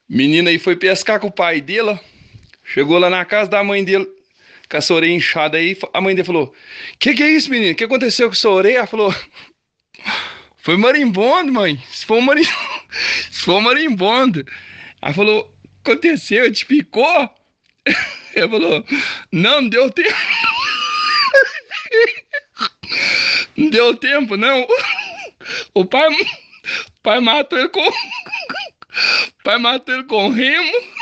Menina aí foi pescar com o pai dela. Chegou lá na casa da mãe dele, com a sua orelha inchada aí. A mãe dele falou: que é isso, menino? O que aconteceu com a sua orelha? Ela falou: foi marimbondo, mãe. Se for Se for marimbondo. Ela falou: aconteceu? Te picou? Ele falou: não, não deu tempo. Não deu tempo, não. O pai matou ele com. O pai matou ele com remo.